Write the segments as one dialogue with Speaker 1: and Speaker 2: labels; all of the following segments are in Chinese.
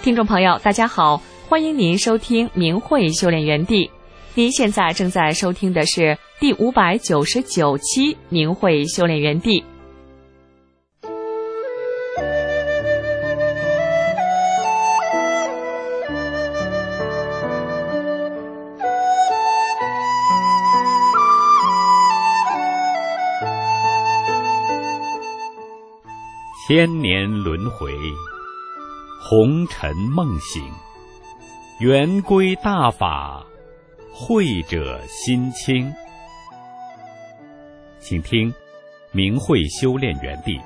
Speaker 1: 听众朋友，大家好，欢迎您收听明慧修炼园地。您现在正在收听的是第599期明慧修炼园地。
Speaker 2: 千年轮回，红尘梦醒，圆归大法，慧者心清。请听明慧修炼园地。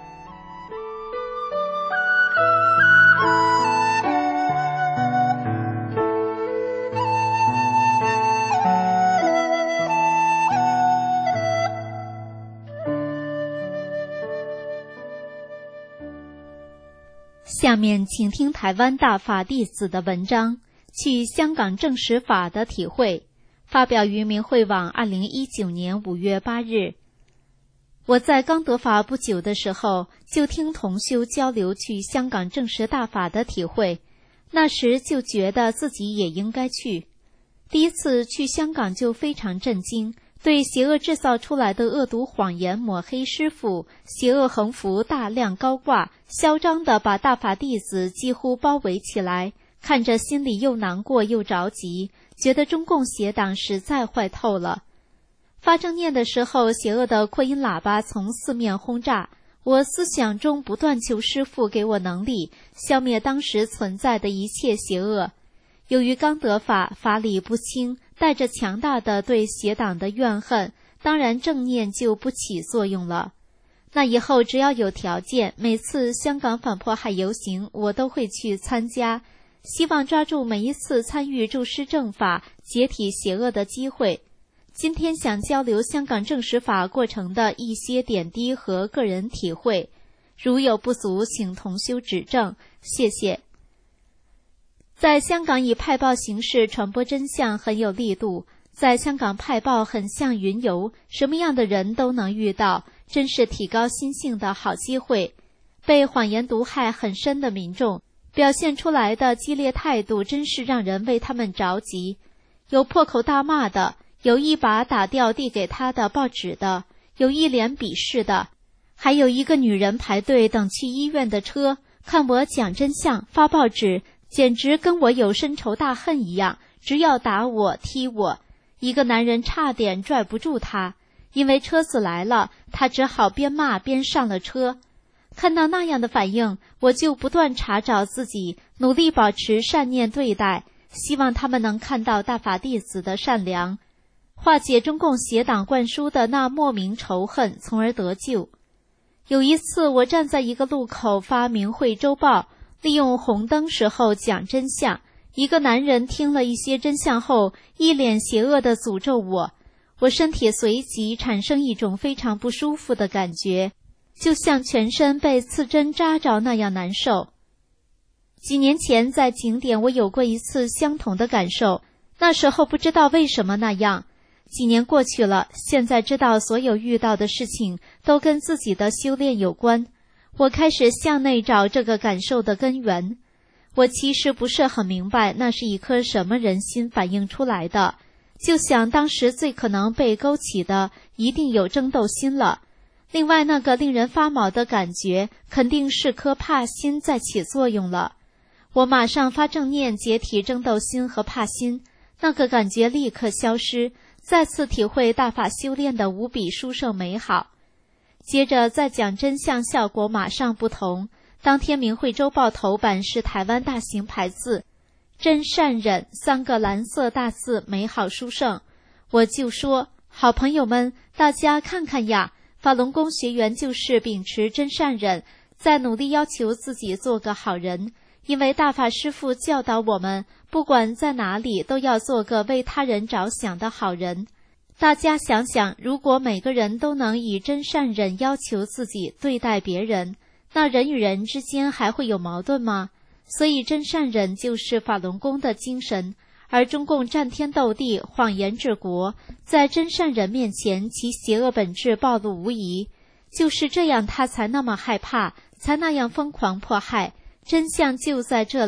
Speaker 3: 下面请听台湾大法弟子的文章《去香港证实法的体会》，发表于明慧网2019年5月8日。我在刚得法不久的时候，就听同修交流去香港证实大法的体会，那时就觉得自己也应该去。第一次去香港就非常震惊，对邪恶制造出来的恶毒谎言抹黑师父，邪恶横幅大量高挂，嚣张地把大法弟子几乎包围起来，看着心里又难过又着急，觉得中共邪党实在坏透了。发正念的时候，邪恶的扩音喇叭从四面轰炸，我思想中不断求师父给我能力，消灭当时存在的一切邪恶。由于刚得法，法理不清，带着强大的对邪党的怨恨，当然正念就不起作用了。那以后只要有条件，每次香港反迫害游行我都会去参加，希望抓住每一次参与助师正法、解体邪恶的机会。今天想交流香港证实法过程的一些点滴和个人体会，如有不足请同修指正，谢谢。在香港以派报形式传播真相很有力度，在香港派报很像云游，什么样的人都能遇到，真是提高心性的好机会。被谎言毒害很深的民众表现出来的激烈态度，真是让人为他们着急。有破口大骂的，有一把打掉递给他的报纸的，有一脸鄙视的，还有一个女人排队等去医院的车，看我讲真相发报纸，简直跟我有深仇大恨一样，只要打我踢我。一个男人差点拽不住他，因为车子来了，他只好边骂边上了车。看到那样的反应，我就不断查找自己，努力保持善念对待，希望他们能看到大法弟子的善良，化解中共邪党灌输的那莫名仇恨，从而得救。有一次我站在一个路口发明慧周报，利用红灯时候讲真相，一个男人听了一些真相后，一脸邪恶地诅咒我，我身体随即产生一种非常不舒服的感觉，就像全身被刺针扎着那样难受。几年前在景点我有过一次相同的感受，那时候不知道为什么那样。几年过去了，现在知道所有遇到的事情都跟自己的修炼有关。我开始向内找这个感受的根源。我其实不是很明白那是一颗什么人心反映出来的，就想当时最可能被勾起的一定有争斗心了。另外那个令人发毛的感觉，肯定是颗怕心在起作用了。我马上发正念解体争斗心和怕心，那个感觉立刻消失，再次体会大法修炼的无比殊胜美好。接着再讲真相，效果马上不同。当天明慧周报头版是台湾大型牌字真善忍3个蓝色大字，美好殊胜。我就说，好朋友们，大家看看呀，法轮功学员就是秉持真善忍，在努力要求自己做个好人。因为大法师父教导我们，不管在哪里都要做个为他人着想的好人。大家想想，如果每个人都能以真善忍要求自己对待别人，那人与人之间还会有矛盾吗？所以真善忍就是法轮功的精神，而中共战天斗地、谎言治国，在真善忍面前，其邪恶本质暴露无遗。就是这样，他才那么害怕，才那样疯狂迫害。真相就在这里，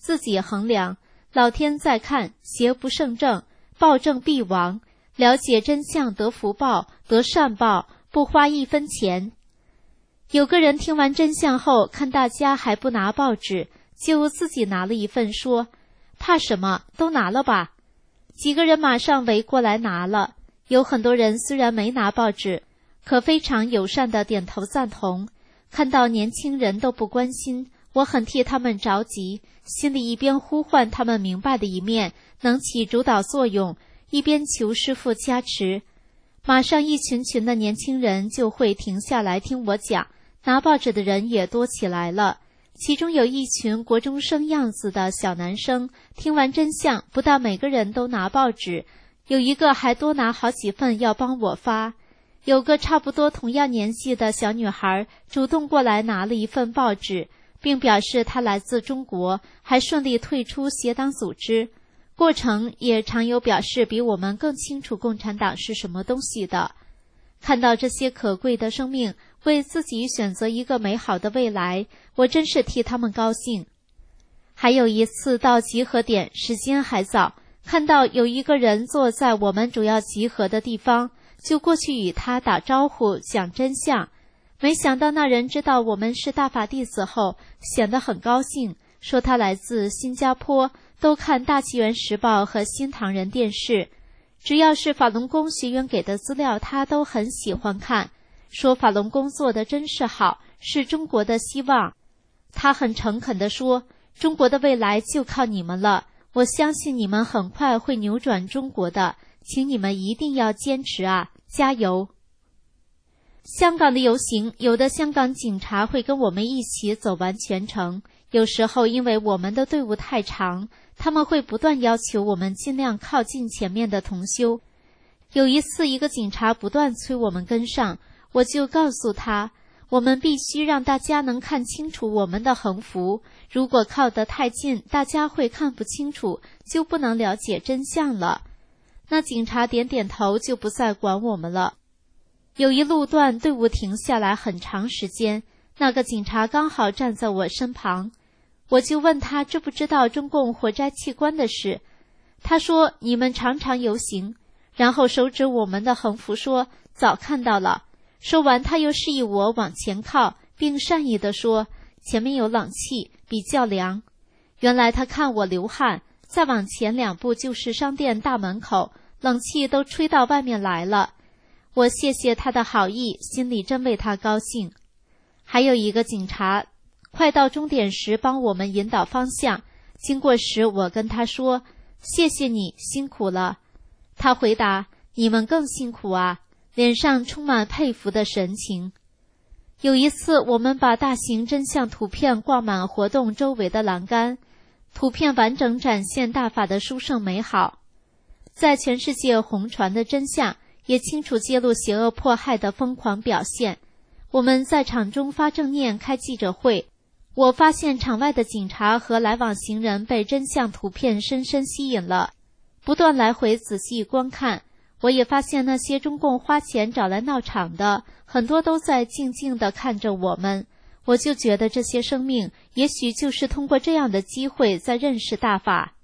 Speaker 3: 自己衡量，老天在看，邪不胜正，暴政必亡，了解真相得福报，得善报，不花1分钱。有个人听完真相后，看大家还不拿报纸，就自己拿了一份，说怕什么，都拿了吧。几个人马上围过来拿了，有很多人虽然没拿报纸，可非常友善地点头赞同。看到年轻人都不关心，我很替他们着急，心里一边呼唤他们明白的一面能起主导作用，一边求师父加持。马上一群群的年轻人就会停下来听我讲，拿报纸的人也多起来了。其中有一群国中生样子的小男生，听完真相，不但每个人都拿报纸，有一个还多拿好几份要帮我发。有个差不多同样年纪的小女孩主动过来拿了一份报纸，并表示她来自中国，还顺利退出邪党组织。过程也常有表示比我们更清楚共产党是什么东西的。看到这些可贵的生命为自己选择一个美好的未来，我真是替他们高兴。还有一次到集合点，时间还早，看到有一个人坐在我们主要集合的地方，就过去与他打招呼，讲真相。没想到那人知道我们是大法弟子后，显得很高兴，说他来自新加坡，都看大纪元时报和新唐人电视，只要是法轮功学员给的资料他都很喜欢看，说法轮功做得真是好，是中国的希望。他很诚恳地说，中国的未来就靠你们了，我相信你们很快会扭转中国的，请你们一定要坚持啊，加油。香港的游行，有的香港警察会跟我们一起走完全程，有时候因为我们的队伍太长，他们会不断要求我们尽量靠近前面的同修。有一次，一个警察不断催我们跟上，我就告诉他，我们必须让大家能看清楚我们的横幅，如果靠得太近，大家会看不清楚，就不能了解真相了。那警察点点头，就不再管我们了。有一路段队伍停下来很长时间，那个警察刚好站在我身旁，我就问他知不知道中共活摘器官的事。他说你们常常游行，然后手指我们的横幅说早看到了。说完他又示意我往前靠，并善意地说前面有冷气，比较凉。原来他看我流汗，再往前2步就是商店大门口，冷气都吹到外面来了。我谢谢他的好意，心里真为他高兴。还有一个警察快到终点时帮我们引导方向，经过时我跟他说谢谢你，辛苦了。他回答你们更辛苦啊，脸上充满佩服的神情。有一次我们把大型真相图片挂满活动周围的栏杆，图片完整展现大法的殊胜美好，在全世界红传的真相，也清楚揭露邪恶迫害的疯狂表现。我们在场中发正念开记者会，我发现场外的警察和来往行人被真相图片深深吸引了，不断来回仔细观看。我也发现那些中共花钱找来闹场的，很多都在静静地看着我们。我就觉得这些生命也许就是通过这样的机会在认识大法。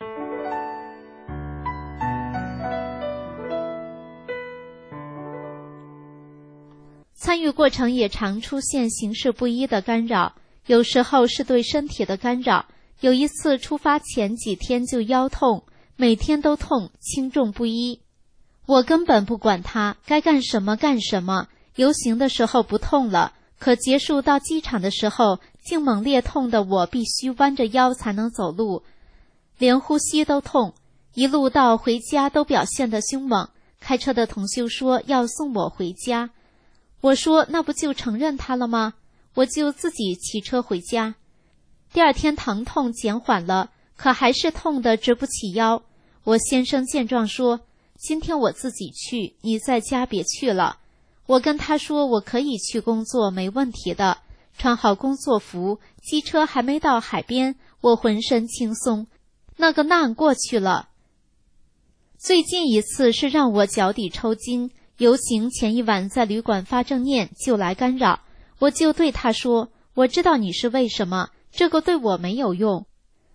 Speaker 3: 参与过程也常出现形式不一的干扰，有时候是对身体的干扰。有一次出发前几天就腰痛，每天都痛，轻重不一。我根本不管它，该干什么干什么。游行的时候不痛了，可结束到机场的时候，竟猛烈痛的我必须弯着腰才能走路，连呼吸都痛。一路到回家都表现得凶猛。开车的同修说要送我回家，我说那不就承认他了吗？我就自己骑车回家。第二天疼痛减缓了，可还是痛得直不起腰。我先生见状说，今天我自己去，你在家别去了。我跟他说我可以去工作，没问题的。穿好工作服，机车还没到海边，我浑身轻松，那个难过去了。最近一次是让我脚底抽筋，游行前一晚在旅馆发正念就来干扰，我就对他说，我知道你是为什么，这个对我没有用。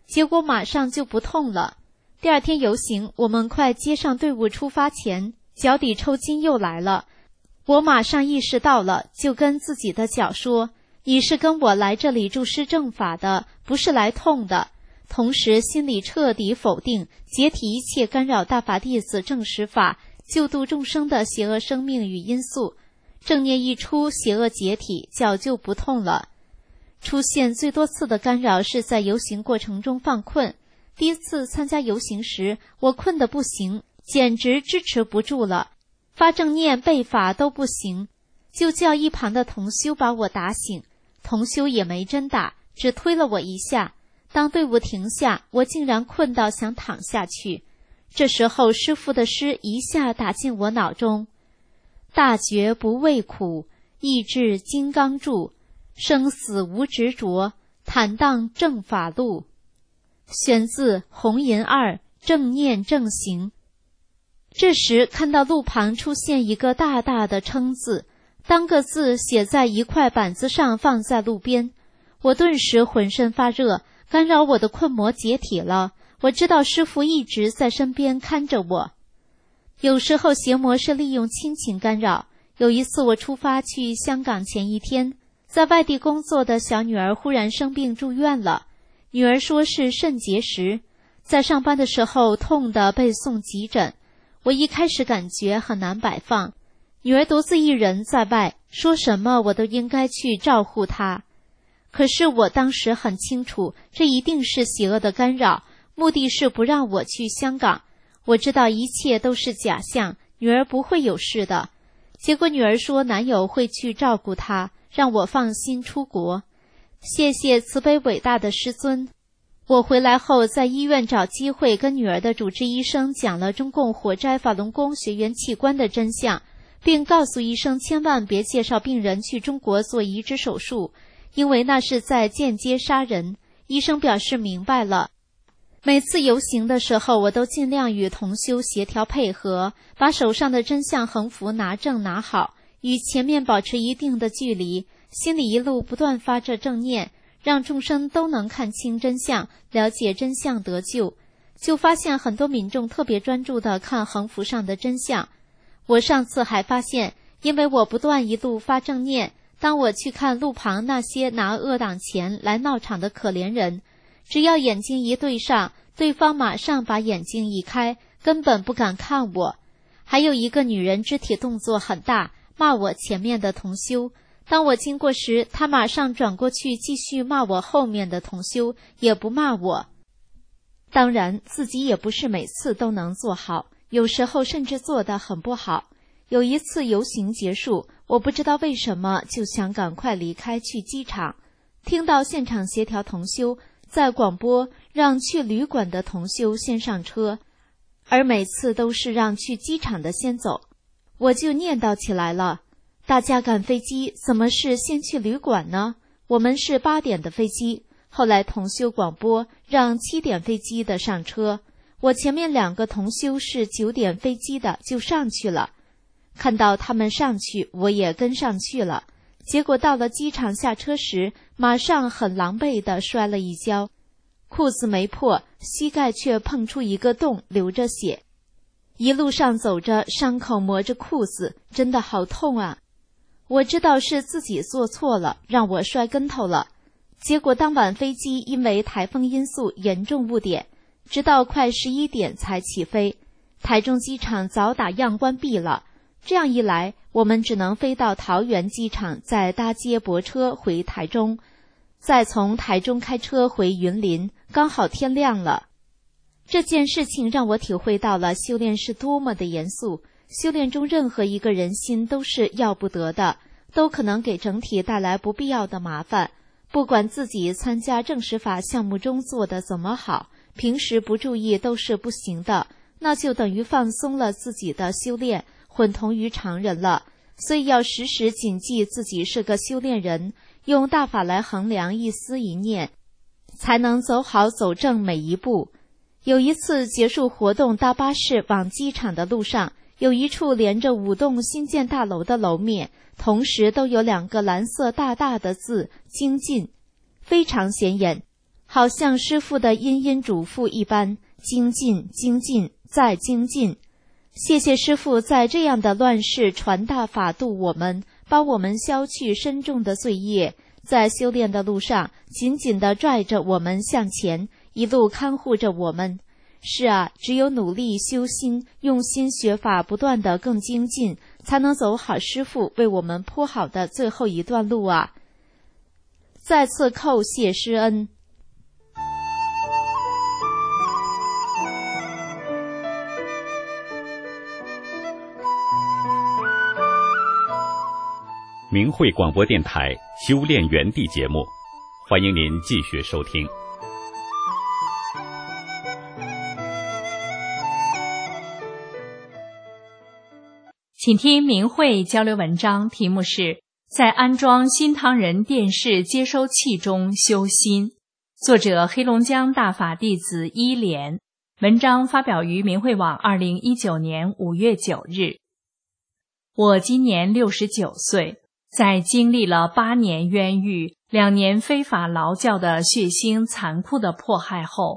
Speaker 3: 结果马上就不痛了。第二天游行，我们快接上队伍出发前，脚底抽筋又来了。我马上意识到了，就跟自己的脚说，你是跟我来这里助师正法的，不是来痛的。同时心里彻底否定解体一切干扰大法弟子正实法救度众生的邪恶生命与因素。正念一出，邪恶解体，脚就不痛了。出现最多次的干扰是在游行过程中犯困。第一次参加游行时，我困得不行，简直支持不住了，发正念背法都不行，就叫一旁的同修把我打醒。同修也没真打，只推了我一下。当队伍停下，我竟然困到想躺下去。这时候师父的诗一下打进我脑中：大觉不畏苦，意志金刚柱，生死无执着，坦荡正法路。选自红银2正念正行。这时看到路旁出现一个大大的称字，当个字写在一块板子上，放在路边。我顿时浑身发热，干扰我的困魔解体了。我知道师父一直在身边看着我。有时候邪魔是利用亲情干扰。有一次我出发去香港前一天，在外地工作的小女儿忽然生病住院了。女儿说是肾结石，在上班的时候痛得被送急诊。我一开始感觉很难摆放，女儿独自一人在外，说什么我都应该去照顾她。可是我当时很清楚，这一定是邪恶的干扰，目的是不让我去香港。我知道一切都是假象，女儿不会有事的。结果女儿说男友会去照顾她，让我放心出国。谢谢慈悲伟大的师尊。我回来后在医院找机会跟女儿的主治医生讲了中共火摘法轮功学员器官的真相，并告诉医生千万别介绍病人去中国做移植手术，因为那是在间接杀人。医生表示明白了。每次游行的时候，我都尽量与同修协调配合，把手上的真相横幅拿正拿好，与前面保持一定的距离，心里一路不断发着正念，让众生都能看清真相，了解真相得救。就发现很多民众特别专注地看横幅上的真相。我上次还发现，因为我不断一路发正念，当我去看路旁那些拿恶党钱来闹场的可怜人，只要眼睛一对上，对方马上把眼睛移开，根本不敢看我。还有一个女人肢体动作很大，骂我前面的同修。当我经过时，她马上转过去继续骂我后面的同修，也不骂我。当然，自己也不是每次都能做好，有时候甚至做得很不好。有一次游行结束，我不知道为什么就想赶快离开去机场，听到现场协调同修在广播让去旅馆的同修先上车，而每次都是让去机场的先走。我就念叨起来了，大家赶飞机怎么是先去旅馆呢？我们是8点的飞机。后来同修广播让7点飞机的上车，我前面2个同修是9点飞机的就上去了。看到他们上去，我也跟上去了。结果到了机场下车时，马上很狼狈地摔了一跤，裤子没破，膝盖却碰出一个洞，流着血。一路上走着，伤口磨着裤子，真的好痛啊！我知道是自己做错了，让我摔跟头了。结果当晚飞机因为台风因素严重误点，直到快11点才起飞。台中机场早打烊关闭了。这样一来，我们只能飞到桃园机场，再搭接驳车回台中，再从台中开车回云林，刚好天亮了。这件事情让我体会到了修炼是多么的严肃，修炼中任何一个人心都是要不得的，都可能给整体带来不必要的麻烦。不管自己参加正实法项目中做得怎么好，平时不注意都是不行的，那就等于放松了自己的修炼，混同于常人了。所以要时时谨记自己是个修炼人，用大法来衡量一思一念，才能走好走正每一步。有一次结束活动搭巴士往机场的路上，有一处连着5栋新建大楼的楼面，同时都有2个蓝色大大的字精进，非常显眼。 好像师父的殷殷嘱咐一般，精进、精进再精进。谢谢师父在这样的乱世传大法度我们，帮我们消去深重的罪业，在修炼的路上紧紧地拽着我们向前，一路看护着我们。是啊，只有努力修心，用心学法，不断地更精进，才能走好师父为我们铺好的最后一段路啊！再次叩谢师恩。
Speaker 2: 明慧广播电台修炼园地节目，欢迎您继续收听。
Speaker 1: 请听明慧交流文章，题目是在安装新唐人电视接收器中修心，作者黑龙江大法弟子依莲，文章发表于明慧网2019年5月9日。我今年69岁，在经历了8年冤狱、2年非法劳教的血腥残酷的迫害后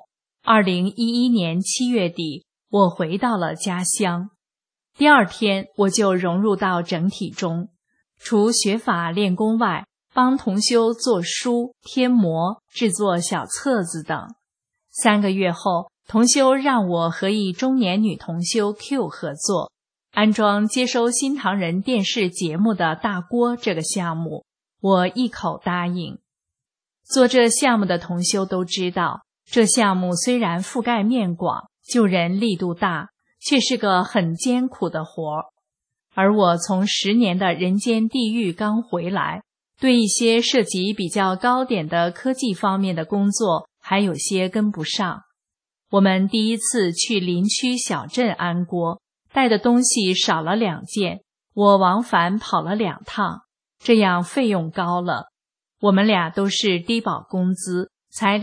Speaker 1: ，2011年7月底，我回到了家乡。第二天，我就融入到整体中，除学法练功外，帮同修做书、贴膜、制作小册子等。3个月后，同修让我和一中年女同修 Q 合作，安装接收新唐人电视节目的大锅这个项目，我一口答应。做这项目的同修都知道，这项目虽然覆盖面广，救人力度大，却是个很艰苦的活儿。而我从10年的人间地狱刚回来，对一些涉及比较高点的科技方面的工作还有些跟不上。我们第一次去林区小镇安锅，带的东西少了2件，我往返跑了2趟，这样费用高了。我们俩都是低保工资，才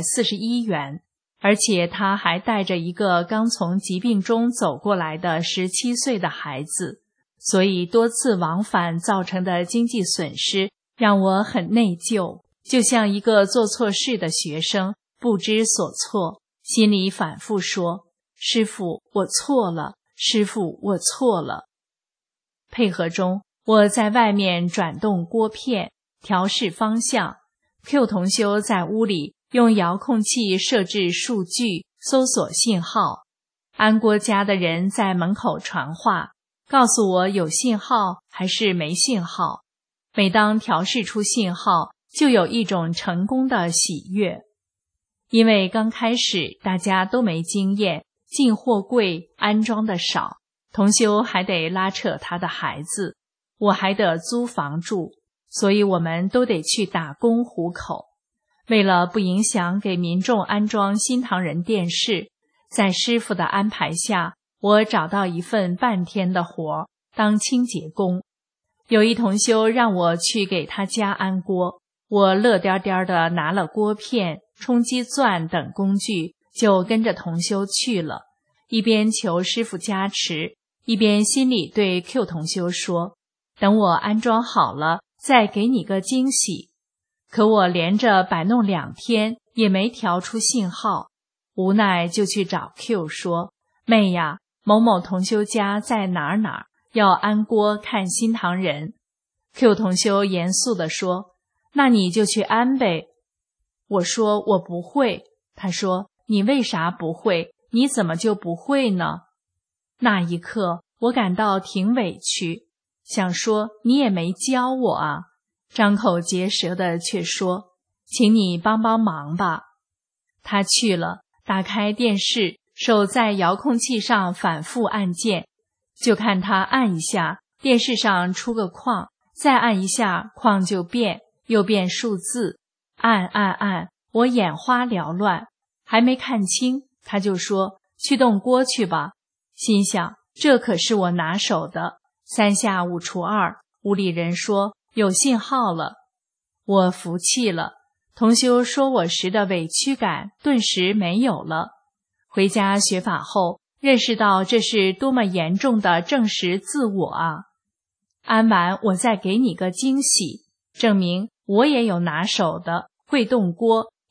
Speaker 1: 241元，而且他还带着一个刚从疾病中走过来的17岁的孩子，所以多次往返造成的经济损失让我很内疚，就像一个做错事的学生，不知所措，心里反复说：师父，我错了，师父，我错了。配合中，我在外面转动锅片，调试方向。Q 同修在屋里用遥控器设置数据，搜索信号。安锅家的人在门口传话，告诉我有信号还是没信号。每当调试出信号，就有一种成功的喜悦。因为刚开始大家都没经验，进货贵，安装的少，同修还得拉扯他的孩子，我还得租房住，所以我们都得去打工糊口。为了不影响给民众安装新唐人电视，在师父的安排下，我找到一份半天的活当清洁工。有一同修让我去给他家安锅，我乐颠颠地拿了锅片、冲击钻等工具，就跟着同修去了，一边求师父加持，一边心里对 Q 同修说：等我安装好了，再给你个惊喜。可我连着摆弄2天，也没调出信号，无奈就去找 Q 说：妹呀，某某同修家在哪儿哪儿，要安锅看新唐人。Q 同修严肃地说：那你就去安呗。我说我不会。他说：你为啥不会？你怎么就不会呢？那一刻我感到挺委屈，想说你也没教我啊，张口结舌的却说：请你帮帮忙吧。他去了，打开电视，手在遥控器上反复按键，就看他按一下，电视上出个框，再按一下，框就变，又变数字，按，我眼花缭乱，还没看清，他就说：去动锅去吧。心想这可是我拿手的，3下5除2，屋里人说有信号了。我服气了，同修说我时的委屈感顿时没有了。回家学法后，认识到这是多么严重的证实自我啊！安完我再给你个惊喜，证明我也有拿手的，会动锅，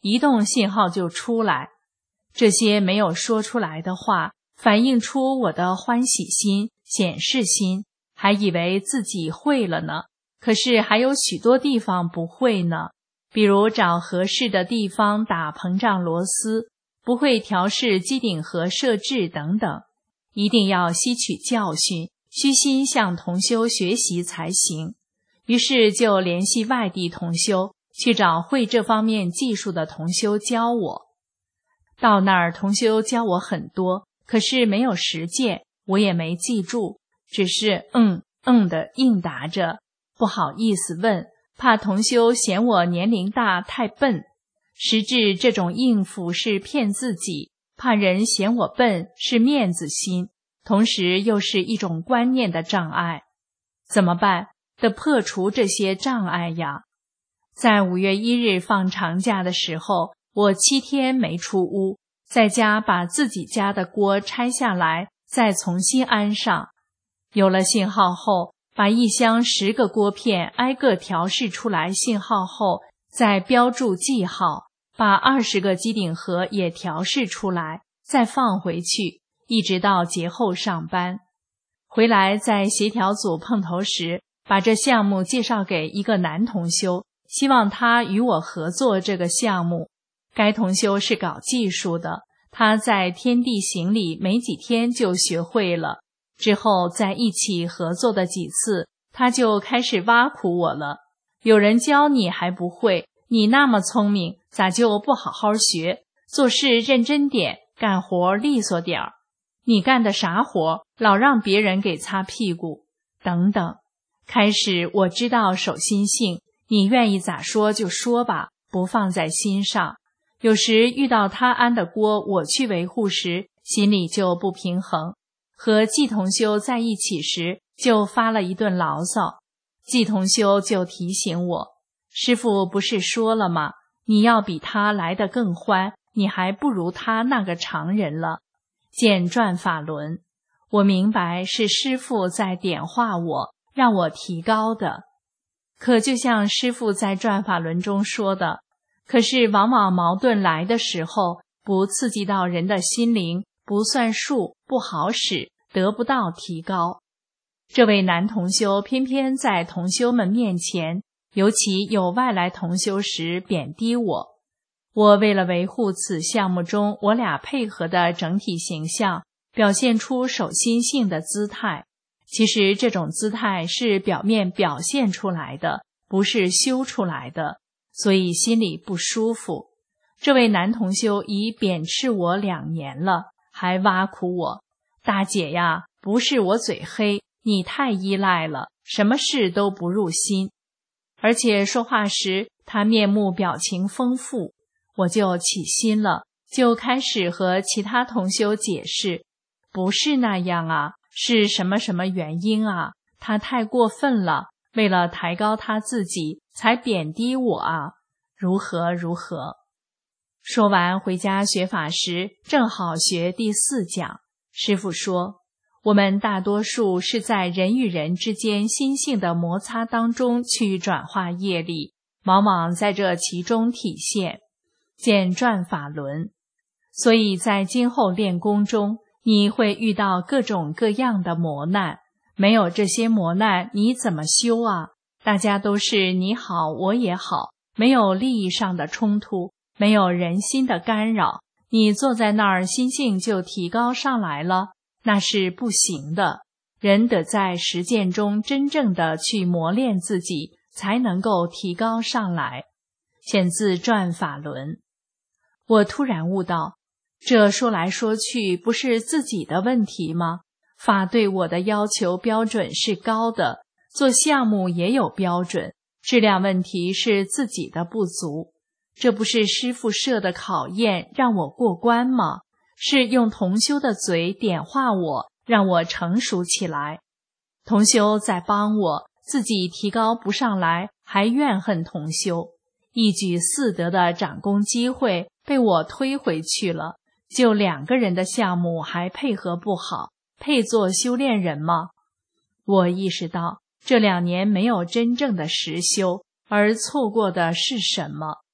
Speaker 1: 移动信号就出来。这些没有说出来的话，反映出我的欢喜心、显示心，还以为自己会了呢。可是还有许多地方不会呢，比如找合适的地方打膨胀螺丝，不会调试机顶盒设置等等。一定要吸取教训，虚心向同修学习才行。于是就联系外地同修，去找会这方面技术的同修教我。到那儿同修教我很多，可是没有实践，我也没记住，只是的应答着，不好意思问，怕同修嫌我年龄大太笨。实质这种应付是骗自己，怕人嫌我笨是面子心，同时又是一种观念的障碍。怎么办？得破除这些障碍呀。在5月1日放长假的时候，我7天没出屋，在家把自己家的锅拆下来，再重新安上。有了信号后，把一箱10个锅片挨个调试出来信号后，再标注记号，把20个机顶盒也调试出来，再放回去，一直到节后上班。回来在协调组碰头时，把这项目介绍给一个男同修，希望他与我合作这个项目。该同修是搞技术的，他在天地行里没几天就学会了，之后在一起合作的几次，他就开始挖苦我了。有人教你还不会，你那么聪明，咋就不好好学？做事认真点，干活利索点儿。你干的啥活，老让别人给擦屁股，等等。开始我知道守心性，你愿意咋说就说吧，不放在心上。有时遇到他安的锅我去维护时，心里就不平衡。和季同修在一起时，就发了一顿牢骚。季同修就提醒我，师父不是说了吗？你要比他来得更欢，你还不如他那个常人了。见转法轮，我明白是师父在点化我，让我提高的。可就像师父在转法轮中说的，可是往往矛盾来的时候，不刺激到人的心灵，不算数，不好使，得不到提高。这位男同修偏偏在同修们面前，尤其有外来同修时贬低我。我为了维护此项目中我俩配合的整体形象，表现出守心性的姿态。其实这种姿态是表面表现出来的，不是修出来的，所以心里不舒服。这位男同修已贬斥我2年了，还挖苦我，大姐呀，不是我嘴黑，你太依赖了，什么事都不入心。而且说话时他面目表情丰富，我就起心了，就开始和其他同修解释，不是那样啊，是什么什么原因啊，他太过分了，为了抬高他自己才贬低我啊，如何如何。说完回家学法时，正好学第4讲。师父说，我们大多数是在人与人之间心性的摩擦当中去转化业力，往往在这其中体现，见转法轮。所以在今后练功中，你会遇到各种各样的磨难，没有这些磨难，你怎么修啊？大家都是你好我也好，没有利益上的冲突，没有人心的干扰，你坐在那儿心性就提高上来了，那是不行的。人得在实践中真正的去磨练自己，才能够提高上来。选自转法轮。我突然悟到，这说来说去不是自己的问题吗？法对我的要求标准是高的，做项目也有标准，质量问题是自己的不足。这不是师父设的考验让我过关吗？是用同修的嘴点化我，让我成熟起来。同修在帮我，自己提高不上来，还怨恨同修。一举4得的长功机会被我推回去了，就2个人的项目还配合不好，配做修炼人吗？我意识到这2年没有真正的实修，而错过的是什么？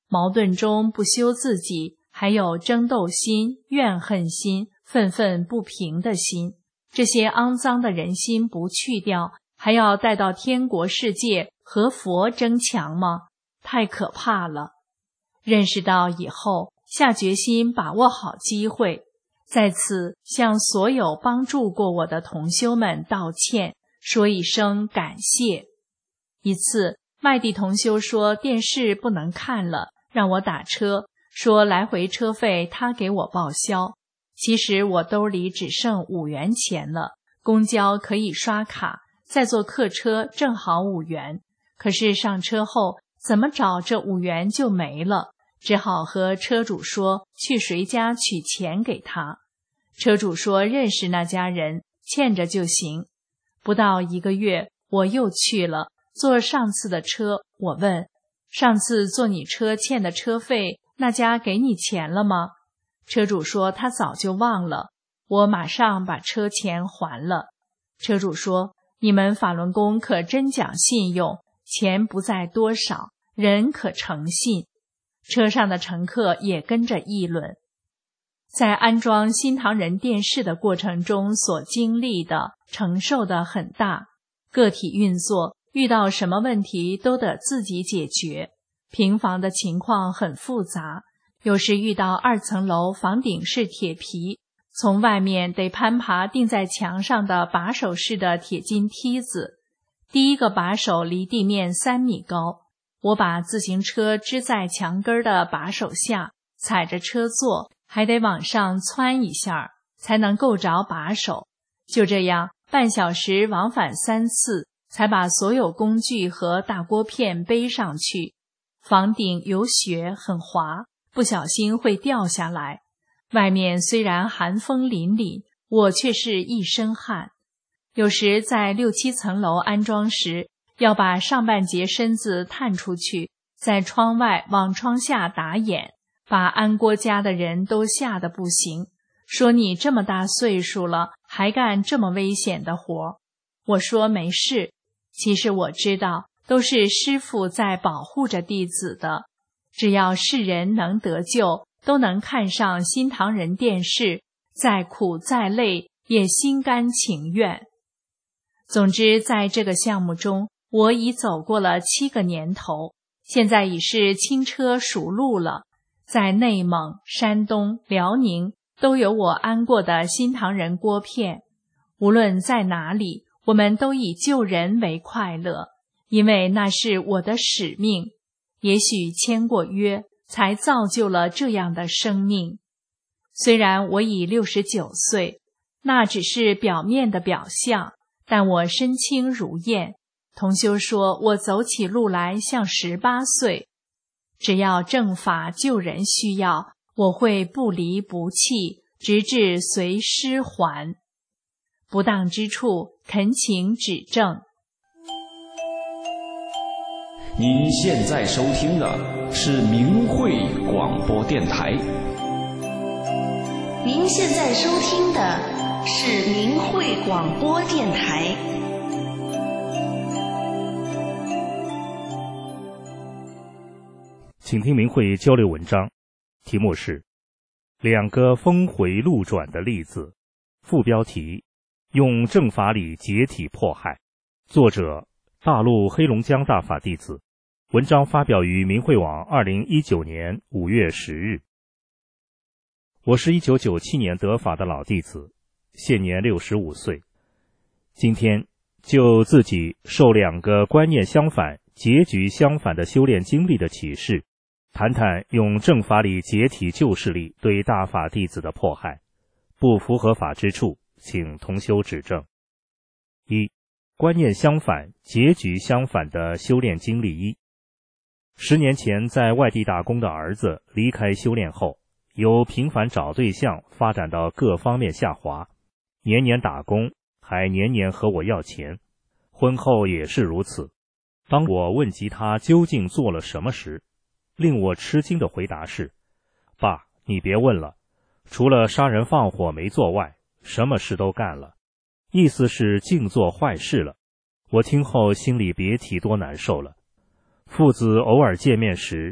Speaker 1: 矛盾中不修自己，还有争斗心、怨恨心、愤愤不平的心，这些肮脏的人心不去掉，还要带到天国世界和佛争强吗？太可怕了。认识到以后，下决心把握好机会，在此向所有帮助过我的同修们道歉，说一声感谢。一次，麦地同修说电视不能看了，让我打车，说来回车费他给我报销。其实我兜里只剩5元钱了，公交可以刷卡，再坐客车正好5元。可是上车后怎么找这5元就没了，只好和车主说去谁家取钱给他。车主说认识那家人，欠着就行。不到1个月，我又去了，坐上次的车。我问，上次坐你车欠的车费，那家给你钱了吗？车主说他早就忘了。我马上把车钱还了。车主说，你们法轮功可真讲信用，钱不在多少，人可诚信。车上的乘客也跟着议论。在安装新唐人电视的过程中所经历的、承受的很大，个体运作遇到什么问题都得自己解决，平房的情况很复杂，有时遇到2层楼房顶是铁皮，从外面得攀爬钉在墙上的把手式的铁筋梯子，第1个把手离地面3米高，我把自行车支在墙根的把手下，踩着车座，还得往上窜一下，才能够着把手。就这样半小时往返3次，才把所有工具和大锅片背上去。房顶有雪，很滑，不小心会掉下来。外面虽然寒风凛凛，我却是一身汗。有时在6、7层楼安装时，要把上半截身子探出去，在窗外往窗下打眼，把安锅家的人都吓得不行，说你这么大岁数了，还干这么危险的活。我说没事，其实我知道都是师父在保护着弟子的，只要世人能得救，都能看上新唐人电视，再苦再累也心甘情愿。总之在这个项目中，我已走过了7个年头，现在已是轻车熟路了。在内蒙、山东、辽宁都有我安过的新唐人锅片，无论在哪里，我们都以救人为快乐，因为那是我的使命。也许签过约，才造就了这样的生命。虽然我已69岁，那只是表面的表象，但我身轻如燕。同修说我走起路来像18岁。只要正法救人需要，我会不离不弃，直至随师还。不当之处，恳请指正。
Speaker 4: 您现在收听的是明慧广播电台。
Speaker 5: 您现在收听的是明慧广播电台。
Speaker 6: 请听明慧交流文章，题目是2个峰回路转的例子，副标题用正法理解体迫害，作者大陆黑龙江大法弟子，文章发表于明慧网2019年5月10日。我是1997年得法的老弟子，现年65岁。今天就自己受2个观念相反、结局相反的修炼经历的启示，谈谈用正法理解体救世力对大法弟子的迫害，不符合法之处，请同修指正。1、观念相反、结局相反的修炼经历1。10年前在外地打工的儿子离开修炼后，由频繁找对象发展到各方面下滑，年年打工，还年年和我要钱。婚后也是如此。当我问及他究竟做了什么时，令我吃惊的回答是：爸，你别问了，除了杀人放火没做外，什么事都干了。意思是净做坏事了。我听后心里别提多难受了。父子偶尔见面时，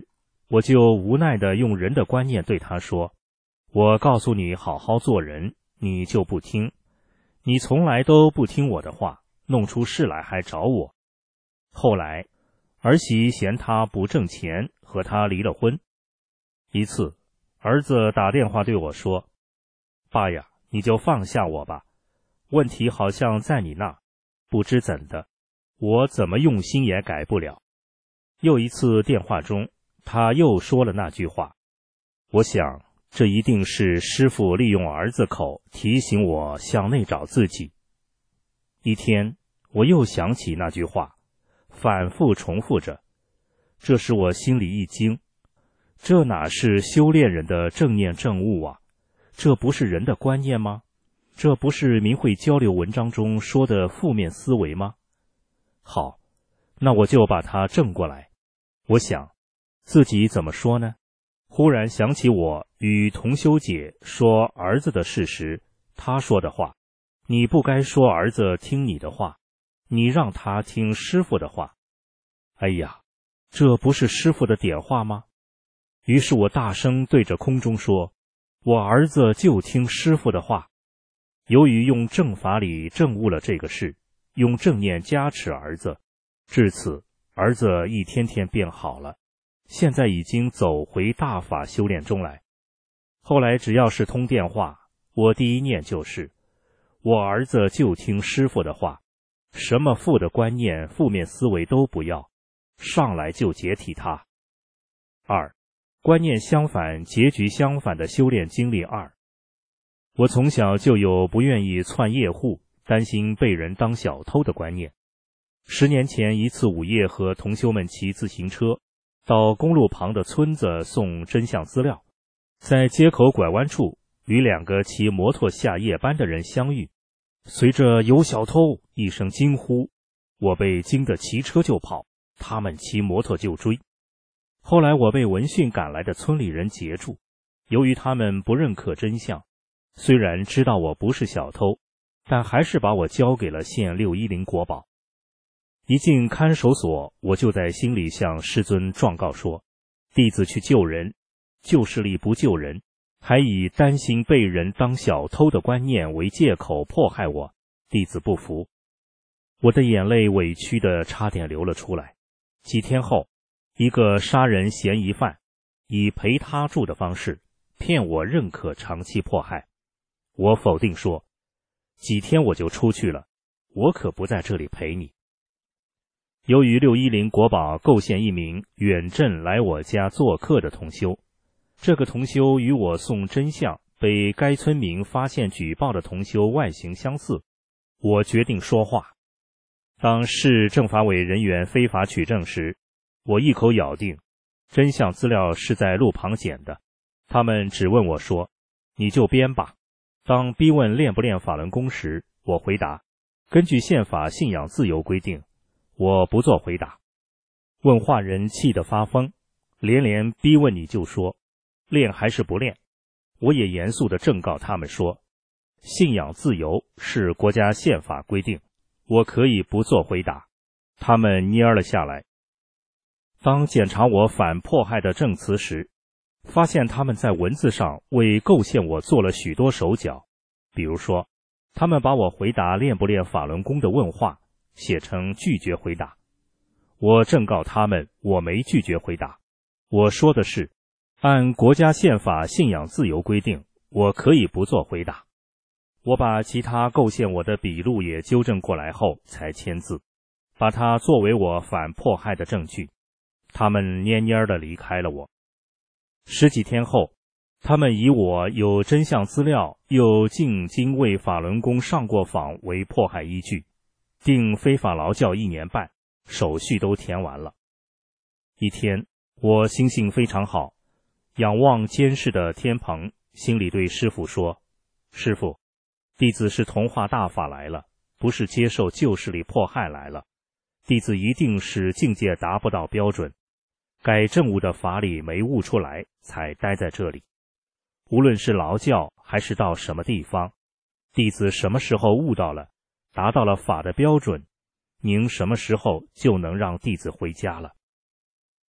Speaker 6: 我就无奈地用人的观念对他说，我告诉你好好做人，你就不听，你从来都不听我的话，弄出事来还找我。后来儿媳嫌他不挣钱，和他离了婚。一次儿子打电话对我说，爸呀，你就放下我吧，问题好像在你那，不知怎的，我怎么用心也改不了。又一次电话中他又说了那句话，我想这一定是师父利用儿子口提醒我向内找自己。一天我又想起那句话，反复重复着，这使我心里一惊，这哪是修炼人的正念正悟啊？这不是人的观念吗？这不是明慧交流文章中说的负面思维吗？好，那我就把它正过来。我想自己怎么说呢？忽然想起我与同修姐说儿子的事时，他说的话，你不该说儿子听你的话，你让他听师父的话。哎呀，这不是师父的点话吗？于是我大声对着空中说，我儿子就听师父的话。由于用正法理证悟了这个事，用正念加持儿子，至此儿子一天天变好了，现在已经走回大法修炼中来。后来只要是通电话，我第一念就是我儿子就听师父的话，什么负的观念、负面思维都不要，上来就解体它。二、观念相反、结局相反的修炼经历二。我从小就有不愿意窜夜户、担心被人当小偷的观念。10年前一次午夜和同修们骑自行车到公路旁的村子送真相资料，在街口拐弯处与2个骑摩托下夜班的人相遇，随着有小偷一声惊呼，我被惊得骑车就跑，他们骑摩托就追。后来我被闻讯赶来的村里人截住，由于他们不认可真相，虽然知道我不是小偷，但还是把我交给了县610国保。一进看守所，我就在心里向师尊状告说，弟子去救人，旧势力不救人，还以担心被人当小偷的观念为借口迫害我，弟子不服。我的眼泪委屈的差点流了出来。几天后，一个杀人嫌疑犯以陪他住的方式骗我认可长期迫害。我否定说，几天我就出去了，我可不在这里陪你。由于610国保构陷一名远镇来我家做客的同修，这个同修与我送真相被该村民发现举报的同修外形相似，我决定说话。当市政法委人员非法取证时，我一口咬定真相资料是在路旁捡的。他们只问我说，你就编吧。当逼问练不练法轮功时，我回答，根据宪法信仰自由规定，我不做回答。问话人气得发疯，连连逼问你就说，练还是不练？我也严肃地正告他们说，信仰自由是国家宪法规定，我可以不做回答。他们蔫了下来。当检查我反迫害的证词时，发现他们在文字上为构陷我做了许多手脚。比如说，他们把我回答练不练法轮功的问话写成拒绝回答。我正告他们我没拒绝回答，我说的是按国家宪法信仰自由规定，我可以不做回答。我把其他构陷我的笔录也纠正过来后才签字，把它作为我反迫害的证据。他们蔫蔫地离开了我。10几天后，他们以我有真相资料又进京为法轮功上过访为迫害依据，定非法劳教1年半，手续都填完了。一天，我心情非常好，仰望监视的天棚，心里对师父说，师父，弟子是同化大法来了，不是接受旧势力迫害来了。弟子一定是境界达不到标准，该证悟的法理没悟出来，才待在这里。无论是劳教还是到什么地方，弟子什么时候悟到了，达到了法的标准，您什么时候就能让弟子回家了。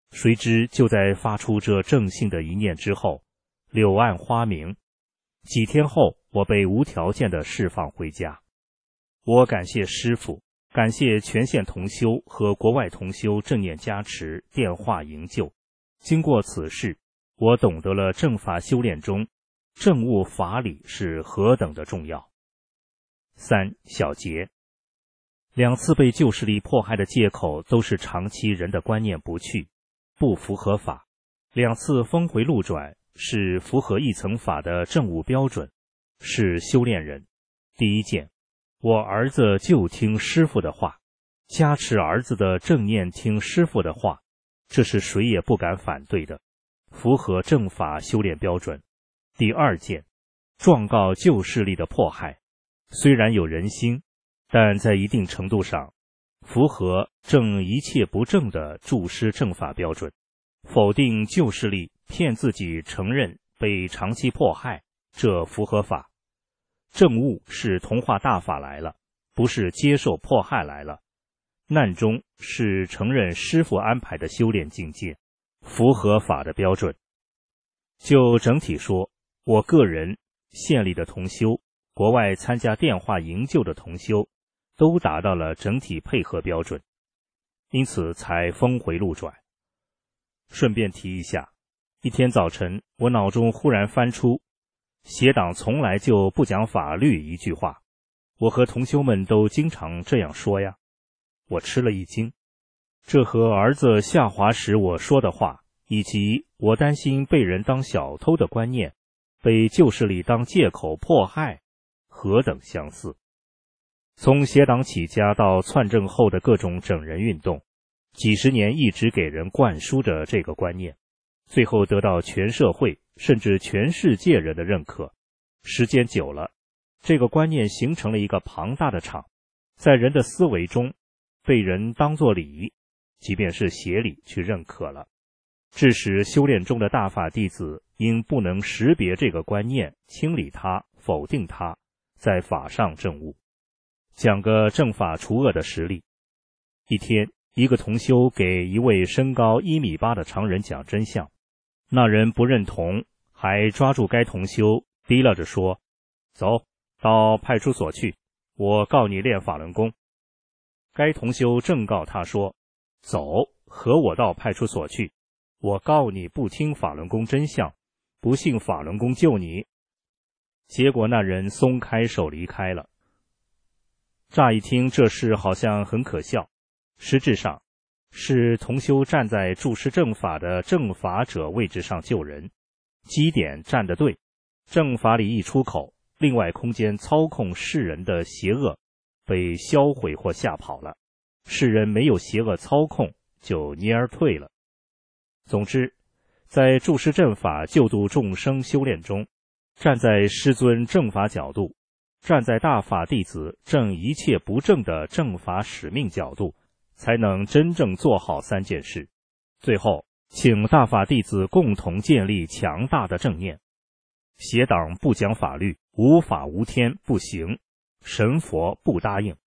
Speaker 6: 谁知就在发出这正信的一念之后，柳暗花明。几天后，我被无条件的释放回家。我感谢师父，感谢全县同修和国外同修正念加持，电话营救。经过此事，我懂得了正法修炼中正悟法理是何等的重要。3小结，两次被旧势力迫害的借口都是长期人的观念不去，不符合法。两次峰回路转是符合一层法的正悟标准，是修炼人。第一件，我儿子就听师父的话，加持儿子的正念听师父的话，这是谁也不敢反对的，符合正法修炼标准。第二件，状告旧势力的迫害，虽然有人心，但在一定程度上符合正一切不正的注师正法标准。否定旧势力骗自己承认被长期迫害，这符合法。正悟是同化大法来了，不是接受迫害来了。难中是承认师父安排的修炼境界，符合法的标准。就整体说，我个人、县里的同修、国外参加电话营救的同修，都达到了整体配合标准，因此才峰回路转。顺便提一下，一天早晨，我脑中忽然翻出邪党从来就不讲法律一句话，我和同修们都经常这样说呀。我吃了一惊，这和儿子下滑时我说的话，以及我担心被人当小偷的观念，被旧势力当借口迫害，何等相似。从邪党起家到篡政后的各种整人运动，几十年一直给人灌输着这个观念，最后得到全社会甚至全世界人的认可。时间久了，这个观念形成了一个庞大的场，在人的思维中被人当作理，即便是邪理去认可了，致使修炼中的大法弟子因不能识别这个观念，清理它，否定它，在法上证悟。讲个正法除恶的实例。一天，一个同修给一位身高1.8米的常人讲真相，那人不认同，还抓住该同修提拉着说，走到派出所去，我告你练法轮功。该同修正告他说，走，和我到派出所去，我告你不听法轮功真相，不信法轮功救你。结果那人松开手离开了。乍一听这事好像很可笑，实质上是同修站在注师正法的正法者位置上救人，基点站得对，正法里一出口，另外空间操控世人的邪恶被销毁或吓跑了，世人没有邪恶操控，就蔫儿退了。总之，在注师正法救度众生修炼中，站在师尊正法角度，站在大法弟子正一切不正的正法使命角度，才能真正做好3件事。最后，请大法弟子共同建立强大的正念。邪党不讲法律，无法无天，不行，神佛不答应。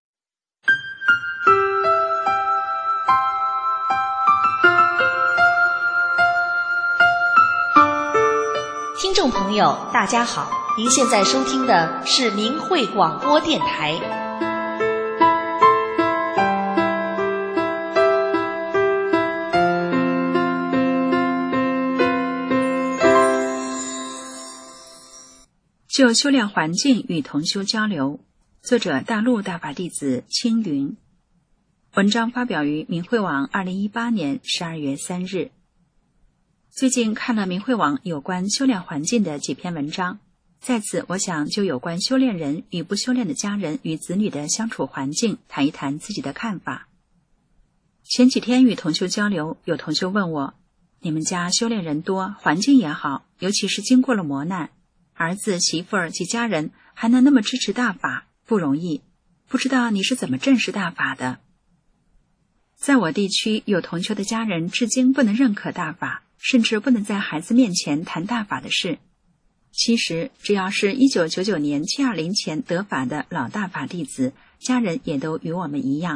Speaker 5: 听众朋友，大家好，您现在收听的是明慧广播电台。
Speaker 7: 就修炼环境与同修交流，作者大陆大法弟子青云，文章发表于明慧网2018年12月3日。最近看了明慧网有关修炼环境的几篇文章，在此我想就有关修炼人与不修炼的家人与子女的相处环境谈一谈自己的看法。前几天与同修交流，有同修问我，你们家修炼人多，环境也好，尤其是经过了磨难，儿子媳妇儿及家人还能那么支持大法，不容易，不知道你是怎么正视大法的。在我地区有同修的家人至今不能认可大法，甚至不能在孩子面前谈大法的事。其实只要是1999年720前得法的老大法弟子，家人也都与我们一样，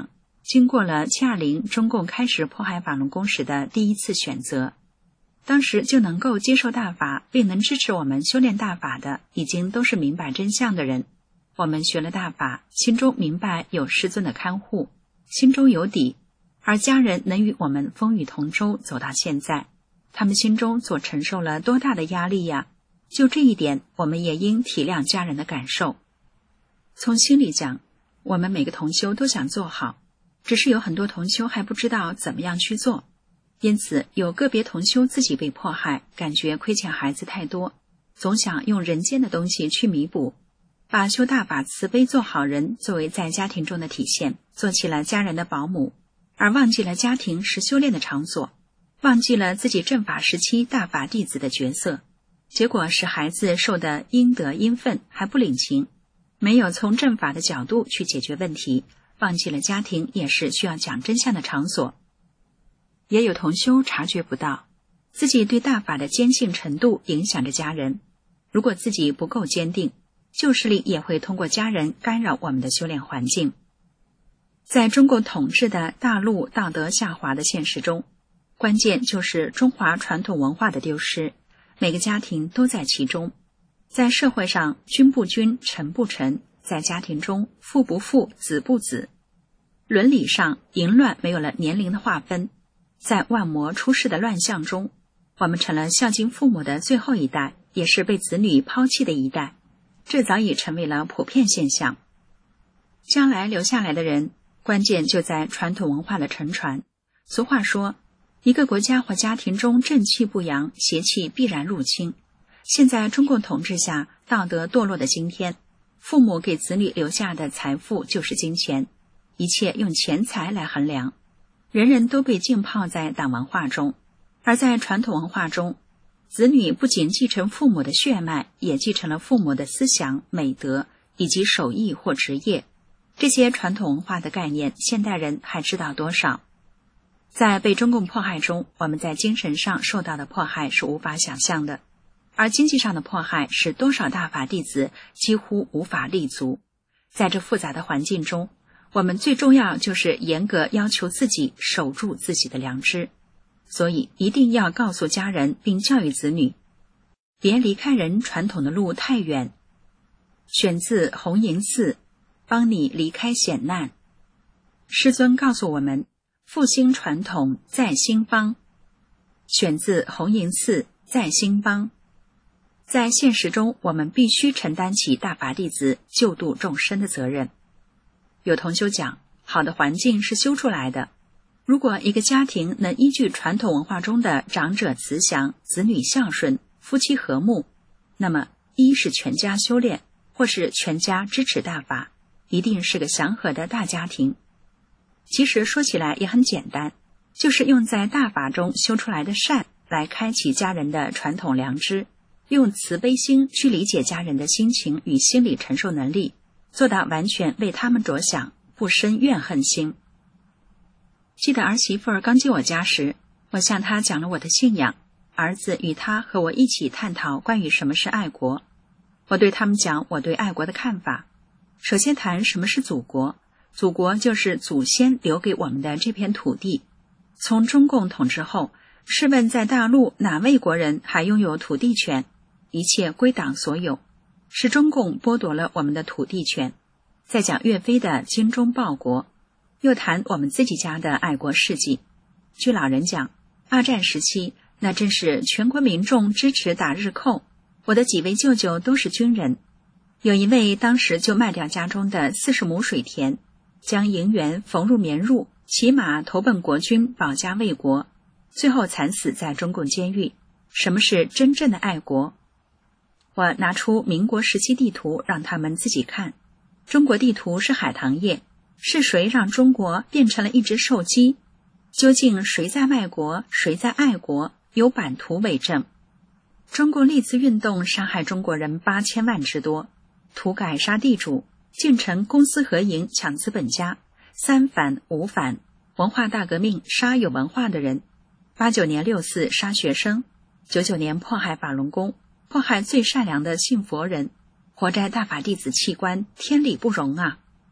Speaker 7: 经过了720中共开始迫害法轮功时的第一次选择。当时就能够接受大法并能支持我们修炼大法的，已经都是明白真相的人。我们学了大法，心中明白有师尊的看护，心中有底，而家人能与我们风雨同舟走到现在，他们心中所承受了多大的压力呀！就这一点，我们也应体谅家人的感受。从心里讲，我们每个同修都想做好，只是有很多同修还不知道怎么样去做。因此有个别同修自己被迫害，感觉亏欠孩子太多，总想用人间的东西去弥补，把修大法慈悲做好人作为在家庭中的体现，做起了家人的保姆，而忘记了家庭是修炼的场所，忘记了自己正法时期大法弟子的角色，结果使孩子受的应得应分还不领情，没有从正法的角度去解决问题，忘记了家庭也是需要讲真相的场所。也有同修察觉不到自己对大法的坚信程度影响着家人，如果自己不够坚定，旧势力也会通过家人干扰我们的修炼环境。在中共统治的大陆道德下滑的现实中，关键就是中华传统文化的丢失，每个家庭都在其中。在社会上，君不君，臣不臣；在家庭中，父不父，子不子。伦理上，淫乱没有了年龄的划分。在万魔出世的乱象中，我们成了孝敬父母的最后一代，也是被子女抛弃的一代，这早已成为了普遍现象。将来留下来的人，关键就在传统文化的承传。俗话说，一个国家或家庭中正气不扬，邪气必然入侵。现在中共统治下道德堕落的今天，父母给子女留下的财富就是金钱，一切用钱财来衡量，人人都被浸泡在党文化中。而在传统文化中，子女不仅继承父母的血脉，也继承了父母的思想、美德以及手艺或职业。这些传统文化的概念，现代人还知道多少？在被中共迫害中，我们在精神上受到的迫害是无法想象的，而经济上的迫害使多少大法弟子几乎无法立足。在这复杂的环境中，我们最重要就是严格要求自己守住自己的良知，所以一定要告诉家人并教育子女，别离开人传统的路太远。选自弘营寺，帮你离开险难。师尊告诉我们，复兴传统在兴邦。选自弘营寺，在兴邦。在现实中，我们必须承担起大法弟子救度众生的责任。有同修讲，好的环境是修出来的。如果一个家庭能依据传统文化中的长者慈祥、子女孝顺、夫妻和睦，那么一是全家修炼，或是全家支持大法，一定是个祥和的大家庭。其实说起来也很简单，就是用在大法中修出来的善来开启家人的传统良知，用慈悲心去理解家人的心情与心理承受能力，做到完全为他们着想，不生怨恨心。记得儿媳妇刚进我家时，我向她讲了我的信仰，儿子与她和我一起探讨关于什么是爱国。我对他们讲我对爱国的看法。首先谈什么是祖国，祖国就是祖先留给我们的这片土地。从中共统治后，试问在大陆哪位国人还拥有土地权？一切归党所有，是中共剥夺了我们的土地权。再讲岳飞的精忠报国，又谈我们自己家的爱国事迹。据老人讲，二战时期那真是全国民众支持打日寇，我的几位舅舅都是军人，有一位当时就卖掉家中的40亩水田，将银元缝入棉褥，骑马投奔国军，保家卫国，最后惨死在中共监狱。什么是真正的爱国？我拿出民国时期地图让他们自己看，中国地图是海棠叶，是谁让中国变成了一只兽鸡？究竟谁在卖国，谁在爱国？有版图为证。中共历次运动杀害中国人8000万之多，土改杀地主，进城公私合营抢资本家，三反五反，文化大革命杀有文化的人，89年6·4杀学生，99年迫害法轮功，迫害最善良的信佛人，活摘大法弟子器官，天理不容啊！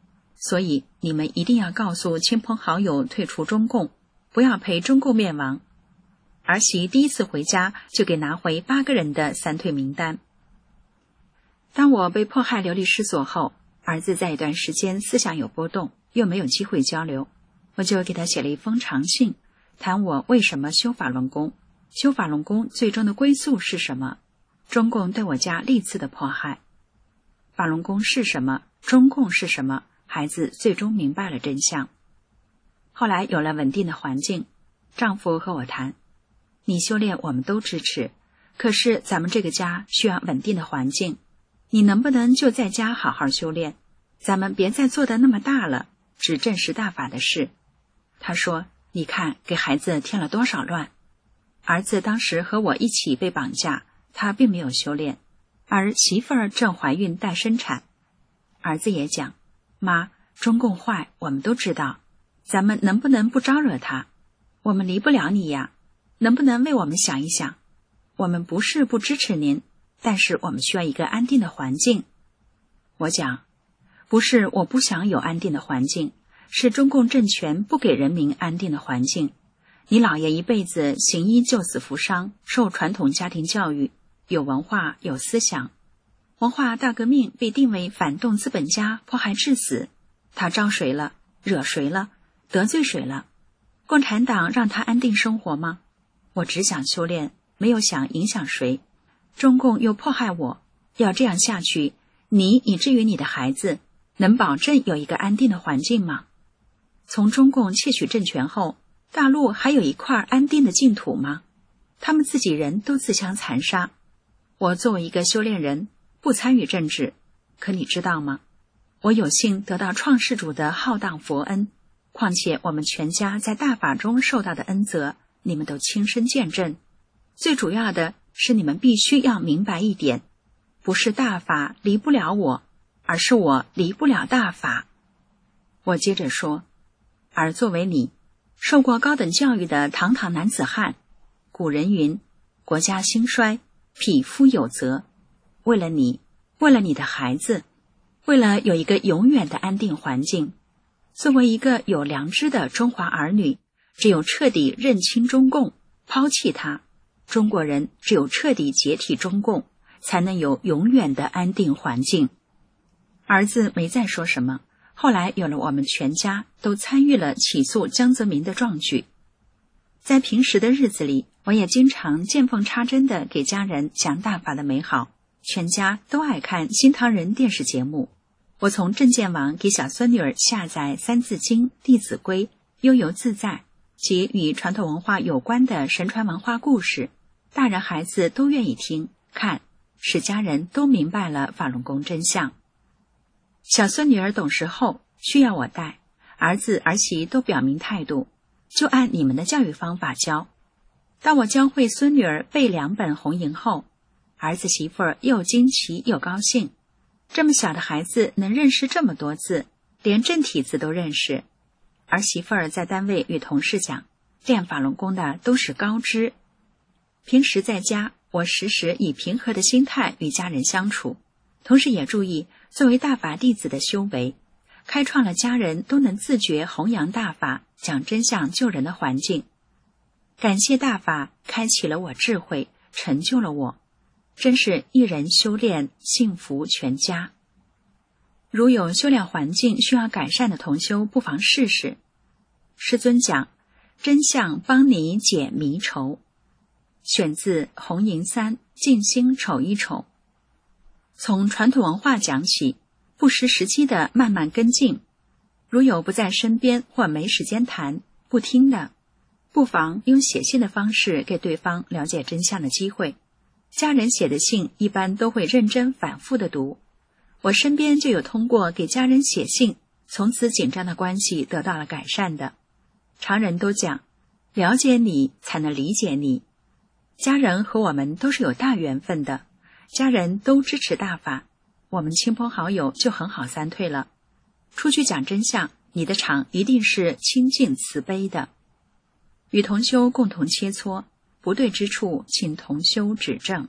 Speaker 7: 所以你们一定要告诉亲朋好友退出中共，不要陪中共灭亡。儿媳第一次回家就给拿回8个人的3退名单。当我被迫害流离失所后，儿子在一段时间思想有波动，又没有机会交流，我就给他写了一封长信，谈我为什么修法轮功，修法轮功最终的归宿是什么，中共对我家历次的迫害。法轮功是什么，中共是什么，孩子最终明白了真相。后来有了稳定的环境，丈夫和我谈，你修炼我们都支持，可是咱们这个家需要稳定的环境，你能不能就在家好好修炼，咱们别再做得那么大了，只证实大法的事。他说，你看给孩子添了多少乱。儿子当时和我一起被绑架，他并没有修炼，而媳妇儿正怀孕待生产。儿子也讲，妈，中共坏我们都知道，咱们能不能不招惹他，我们离不了你呀，能不能为我们想一想，我们不是不支持您，但是我们需要一个安定的环境。我讲，不是我不想有安定的环境，是中共政权不给人民安定的环境。你姥爷一辈子行医救死扶伤，受传统家庭教育，有文化有思想。文化大革命被定为反动资本家，迫害致死，他招谁了，惹谁了，得罪谁了？共产党让他安定生活吗？我只想修炼，没有想影响谁。中共又迫害我，要这样下去，你以至于你的孩子能保证有一个安定的环境吗？从中共窃取政权后，大陆还有一块安定的净土吗？他们自己人都自相残杀。我作为一个修炼人，不参与政治，可你知道吗？我有幸得到创世主的浩荡佛恩，况且我们全家在大法中受到的恩泽，你们都亲身见证。最主要的是你们必须要明白一点，不是大法离不了我，而是我离不了大法。我接着说，而作为你受过高等教育的堂堂男子汉，古人云，国家兴衰，匹夫有责。为了你，为了你的孩子，为了有一个永远的安定环境，作为一个有良知的中华儿女，只有彻底认清中共，抛弃它，中国人只有彻底解体中共，才能有永远的安定环境。儿子没再说什么，后来有了我们全家都参与了起诉江泽民的壮举。在平时的日子里，我也经常见缝插针地给家人讲大法的美好，全家都爱看新唐人电视节目。我从证件网给小孙女儿下载《三字经》《弟子规》《悠游自在》及与传统文化有关的神传文化故事，大人孩子都愿意听看，使家人都明白了法轮功真相。小孙女儿懂事后需要我带，儿子儿媳都表明态度，就按你们的教育方法教。当我教会孙女儿背2本红楹后，儿子媳妇儿又惊奇又高兴，这么小的孩子能认识这么多字，连正体字都认识。儿媳妇儿在单位与同事讲，练法轮功的都是高知。平时在家，我时时以平和的心态与家人相处，同时也注意作为大法弟子的修为，开创了家人都能自觉弘扬大法、讲真相救人的环境。感谢大法开启了我智慧，成就了我，真是一人修炼，幸福全家。如有修炼环境需要改善的同修，不妨试试。师尊讲，真相帮你解迷愁，选自红楹3静心瞅一瞅。从传统文化讲起，不失时机的慢慢跟进。如有不在身边或没时间谈、不听的，不妨用写信的方式给对方了解真相的机会。家人写的信一般都会认真反复的读，我身边就有通过给家人写信，从此紧张的关系得到了改善的。常人都讲，了解你才能理解你。家人和我们都是有大缘分的，家人都支持大法，我们亲朋好友就很好3退了。出去讲真相，你的场一定是清净慈悲的。与同修共同切磋，不对之处请同修指正。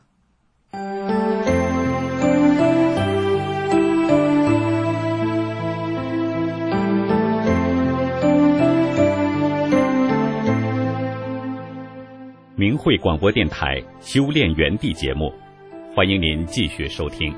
Speaker 2: 明慧广播电台修炼园地节目，欢迎您继续收听。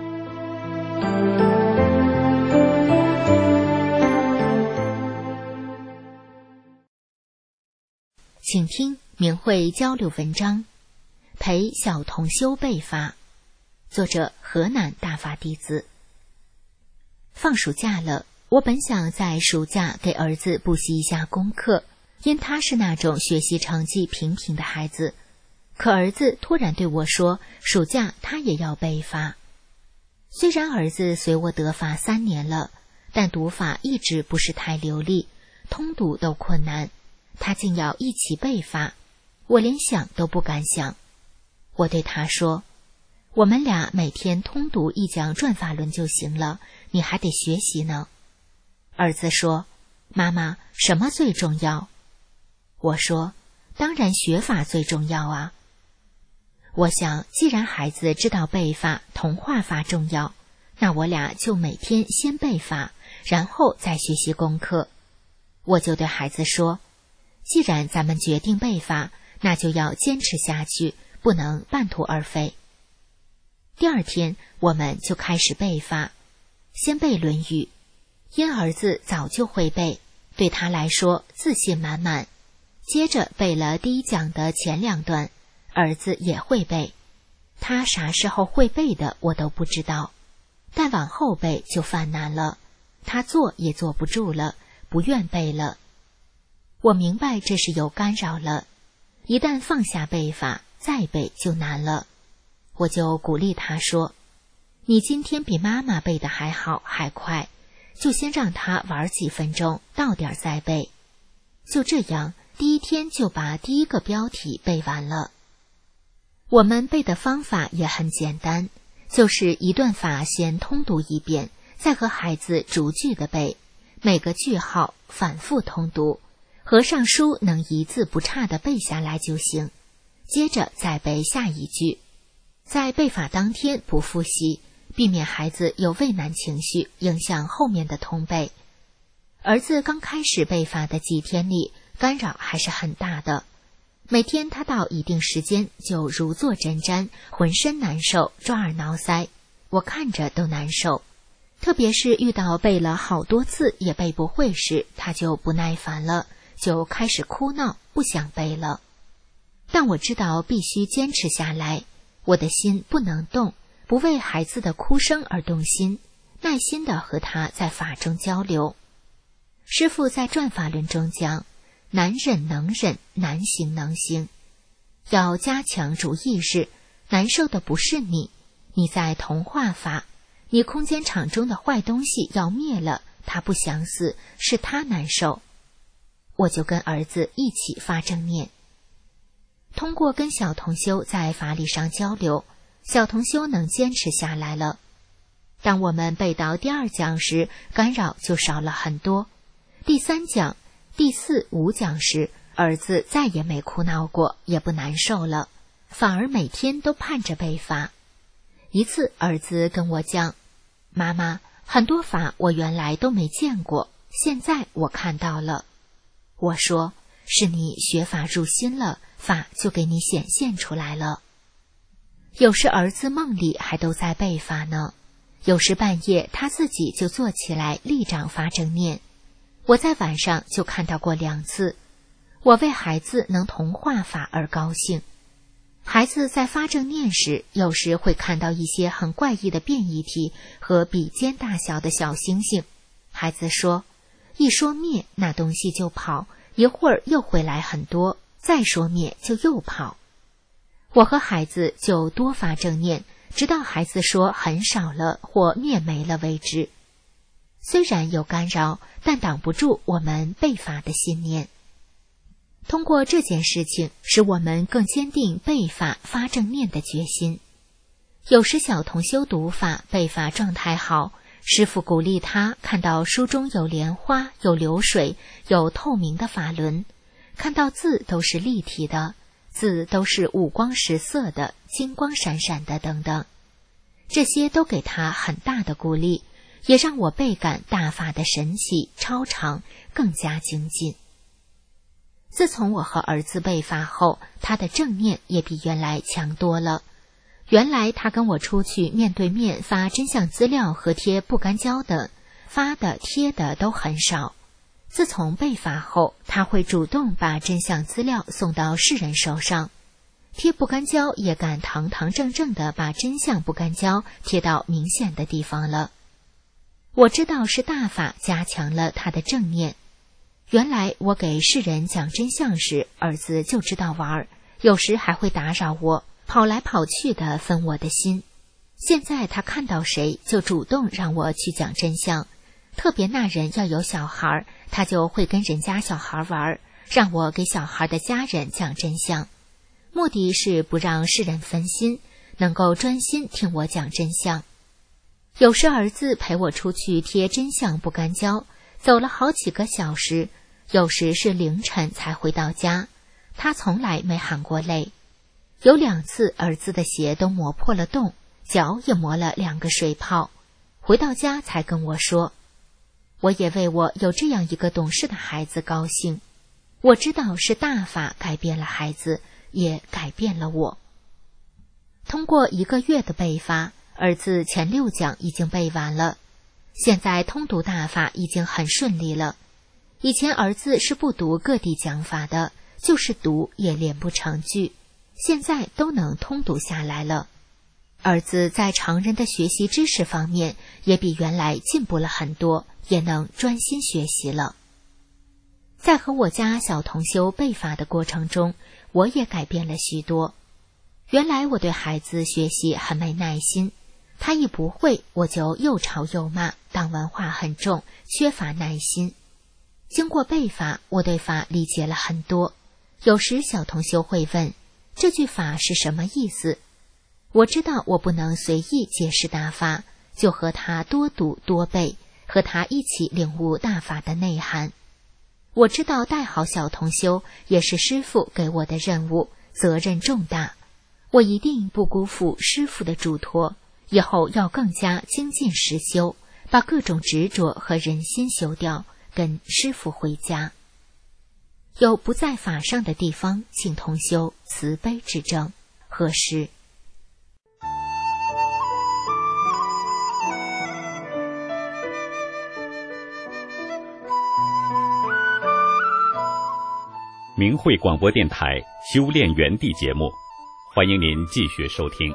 Speaker 3: 请听明慧交流文章，陪小同修背法，作者河南大法弟子。放暑假了，我本想在暑假给儿子补习一下功课，因他是那种学习成绩平平的孩子。可儿子突然对我说，暑假他也要背法。虽然儿子随我得法3年了，但读法一直不是太流利，通读都困难，他竟要一起背法，我连想都不敢想。我对他说，我们俩每天通读一讲转法轮就行了，你还得学习呢。儿子说，妈妈，什么最重要？我说，当然学法最重要啊。我想，既然孩子知道背法、同化法重要，那我俩就每天先背法，然后再学习功课。我就对孩子说，既然咱们决定背法，那就要坚持下去，不能半途而废。第二天，我们就开始背法，先背《论语》，因儿子早就会背，对他来说自信满满。接着背了第一讲的前2段，儿子也会背。他啥时候会背的我都不知道，但往后背就犯难了，他坐也坐不住了，不愿背了。我明白这是有干扰了，一旦放下背法，再背就难了。我就鼓励他说，你今天比妈妈背的还好还快，就先让他玩几分钟，到点再背。就这样，第1天就把第1个标题背完了。我们背的方法也很简单，就是一段法先通读一遍，再和孩子逐句的背，每个句号反复通读，合上书能一字不差的背下来就行。接着再背下一句，在背法当天不复习，避免孩子有畏难情绪，影响后面的通背。儿子刚开始背法的几天里，干扰还是很大的。每天他到一定时间就如坐针毡，浑身难受，抓耳挠腮，我看着都难受。特别是遇到背了好多次也背不会时，他就不耐烦了，就开始哭闹，不想背了。但我知道必须坚持下来，我的心不能动，不为孩子的哭声而动心，耐心地和他在法中交流。师父在转法轮中讲，难忍能忍，难行能行。要加强主意识，难受的不是你，你在同化法，你空间场中的坏东西要灭了，他不想死，是他难受。我就跟儿子一起发正念。通过跟小同修在法理上交流，小同修能坚持下来了。当我们背到第2讲时，干扰就少了很多。第3讲、第4、5讲时，儿子再也没哭闹过，也不难受了，反而每天都盼着背法。一次儿子跟我讲，妈妈，很多法我原来都没见过，现在我看到了。我说，是你学法入心了，法就给你显现出来了。有时儿子梦里还都在背法呢，有时半夜他自己就坐起来立掌发正念。我在晚上就看到过2次，我为孩子能同化法而高兴。孩子在发正念时，有时会看到一些很怪异的变异体和笔尖大小的小星星。孩子说，一说灭，那东西就跑，一会儿又回来很多，再说灭就又跑。我和孩子就多发正念，直到孩子说很少了或灭没了为止。虽然有干扰，但挡不住我们背法的信念。通过这件事情，使我们更坚定背法发正念的决心。有时小同修读法背法状态好，师父鼓励他看到书中有莲花，有流水，有透明的法轮，看到字都是立体的，字都是五光十色的，金光闪闪的等等。这些都给他很大的鼓励，也让我倍感大法的神奇超常，更加精进。 自从我和儿子被罚后，他的正念也比原来强多了。原来他跟我出去面对面发真相资料和贴不干胶的，发的贴的都很少。自从被罚后，他会主动把真相资料送到世人手上，贴不干胶也敢堂堂正正地把真相不干胶贴到明显的地方了。我知道是大法加强了他的正念。原来我给世人讲真相时，儿子就知道玩，有时还会打扰我，跑来跑去的分我的心。现在他看到谁就主动让我去讲真相，特别那人要有小孩，他就会跟人家小孩玩，让我给小孩的家人讲真相，目的是不让世人分心，能够专心听我讲真相。有时儿子陪我出去贴真相不干胶，走了好几个小时，有时是凌晨才回到家，他从来没喊过累。有2次儿子的鞋都磨破了洞，脚也磨了2个水泡，回到家才跟我说。我也为我有这样一个懂事的孩子高兴。我知道是大法改变了孩子，也改变了我。通过1个月的背发，儿子前6讲已经背完了。现在通读大法已经很顺利了。以前儿子是不读各地讲法的，就是读也连不成句，现在都能通读下来了。儿子在常人的学习知识方面也比原来进步了很多，也能专心学习了。在和我家小同修背法的过程中，我也改变了许多。原来我对孩子学习很没耐心，他一不会我就又吵又骂，党文化很重，缺乏耐心。经过背法，我对法理解了很多。有时小同修会问，这句法是什么意思？我知道我不能随意解释大法，就和他多读多背，和他一起领悟大法的内涵。我知道带好小同修也是师父给我的任务，责任重大。我一定不辜负师父的嘱托，以后要更加精进实修，把各种执着和人心修掉，跟师父回家。有不在法上的地方，请同修慈悲指正。何时？
Speaker 2: 明慧广播电台修炼园地节目，欢迎您继续收听。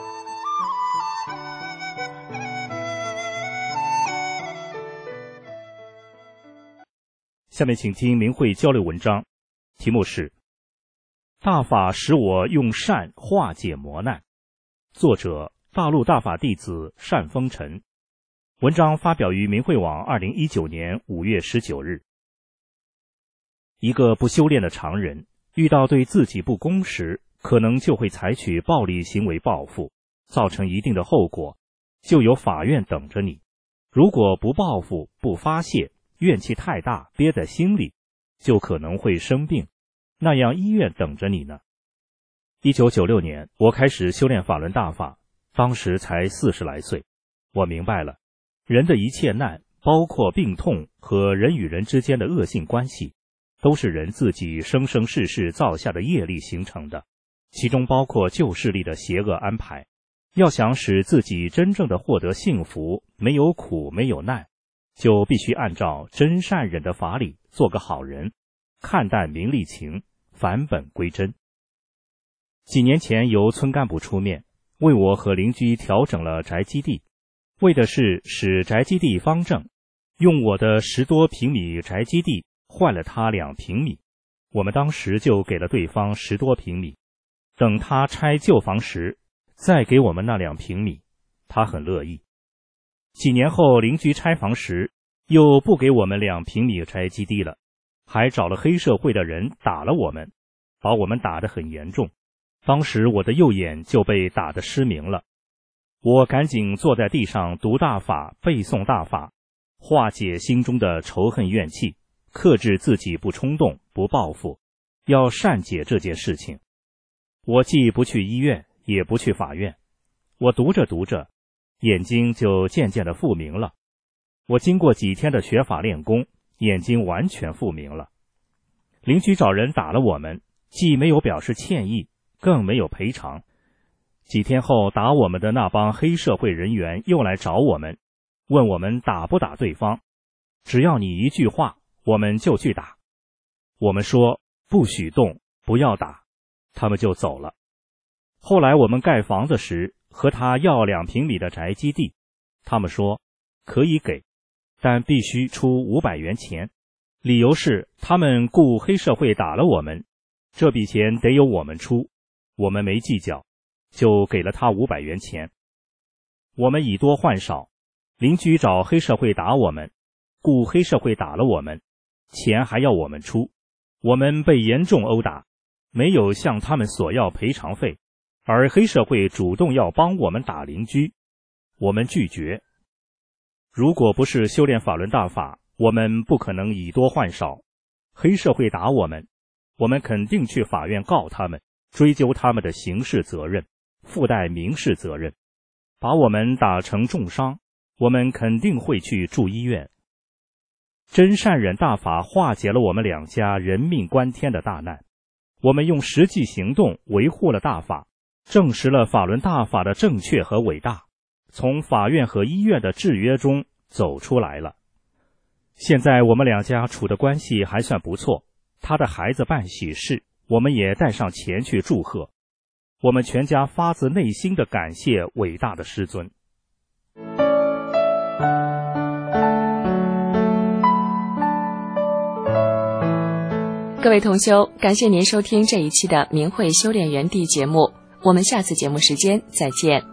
Speaker 6: 下面请听明慧交流文章，题目是大法使我用善化解磨难，作者大陆大法弟子单风尘。文章发表于明慧网2019年5月19日。一个不修炼的常人，遇到对自己不公时，可能就会采取暴力行为报复，造成一定的后果，就有法院等着你。如果不报复、不发泄，怨气太大，憋在心里，就可能会生病，那样医院等着你呢。1996年，我开始修炼法轮大法，当时才40来岁。我明白了，人的一切难，包括病痛和人与人之间的恶性关系，都是人自己生生世世造下的业力形成的，其中包括旧势力的邪恶安排。要想使自己真正的获得幸福，没有苦没有难，就必须按照真善忍的法理做个好人，看淡名利情，返本归真。几年前由村干部出面，为我和邻居调整了宅基地，为的是使宅基地方正，用我的10多平米宅基地换了他2平米，我们当时就给了对方10多平米，等他拆旧房时再给我们那2平米，他很乐意。几年后邻居拆房时又不给我们2平米宅基地了，还找了黑社会的人打了我们，把我们打得很严重，当时我的右眼就被打得失明了。我赶紧坐在地上读大法，背诵大法，化解心中的仇恨怨气，克制自己不冲动不报复，要善解这件事情。我既不去医院也不去法院，我读着读着眼睛就渐渐的复明了。我经过几天的学法练功，眼睛完全复明了。 邻居找人打了我们，既没有表示歉意，更没有赔偿。几天后，打我们的那帮黑社会人员又来找我们，问我们打不打对方。只要你一句话，我们就去打。我们说不许动，不要打，他们就走了。后来我们盖房子时，和他要2平米的宅基地，他们说可以给，但必须出500元钱，理由是他们雇黑社会打了我们，这笔钱得由我们出，我们没计较，就给了他500元钱。我们以多换少，邻居找黑社会打我们，雇黑社会打了我们，钱还要我们出，我们被严重殴打，没有向他们索要赔偿费，而黑社会主动要帮我们打邻居，我们拒绝。如果不是修炼法轮大法，我们不可能以多换少。黑社会打我们，我们肯定去法院告他们，追究他们的刑事责任，附带民事责任。把我们打成重伤，我们肯定会去住医院。真善忍大法化解了我们2家人命关天的大难，我们用实际行动维护了大法，证实了法轮大法的正确和伟大，从法院和医院的制约中走出来了。现在我们2家处的关系还算不错，他的孩子办喜事，我们也带上钱去祝贺。我们全家发自内心的感谢伟大的师尊。
Speaker 8: 各位同修，感谢您收听这一期的明慧修炼园地节目，我们下次节目时间再见。